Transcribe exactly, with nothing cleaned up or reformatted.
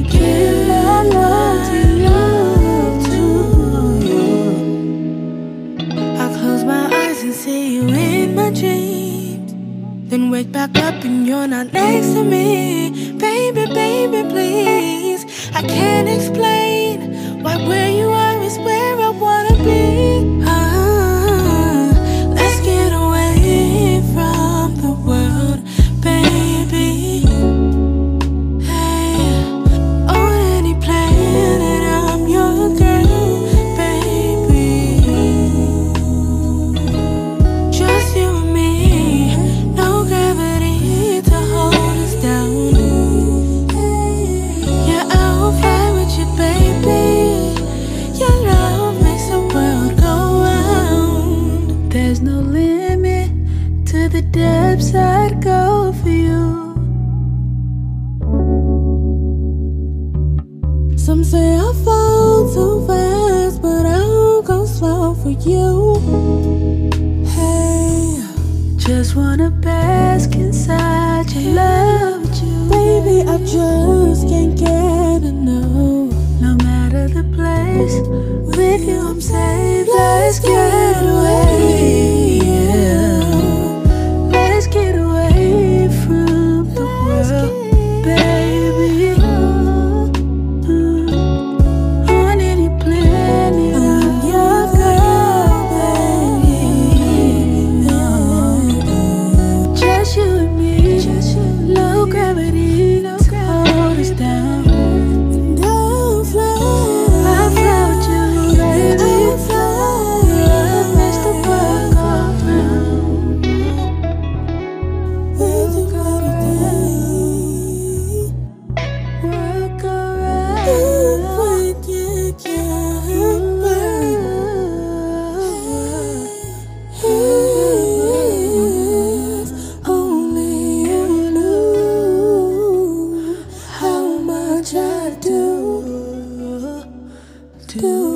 give my love to you, to you. I close my eyes and see you in my dreams, then wake back up and you're not next to me. Baby, baby, please, I can't explain why where you are is where I wanna be. Ah, let's get away from the world, baby. Hey, on any planet, I'm your girl, baby. Just you and me, no gravity to hold us down. Yeah, I'll fly with you, baby. Your love makes the world go round. There's no limit to the depths I'd go for you. Some say I fall too fast, but I'll go slow for you. Hey, just wanna bask inside your love with you. Baby, I just can't get enough. No matter the place, with you I'm safe. Let's get away, yeah. Let's get away from the world, baby. Mm. On any planet, I'm your girl, baby. Just you and me, low gravity to hold us down. And I'll fly, I'll fly with you, baby. I'll fly, love makes the world go round. With you gravity, world go round. With you can't burn. If only you knew how much I do, do.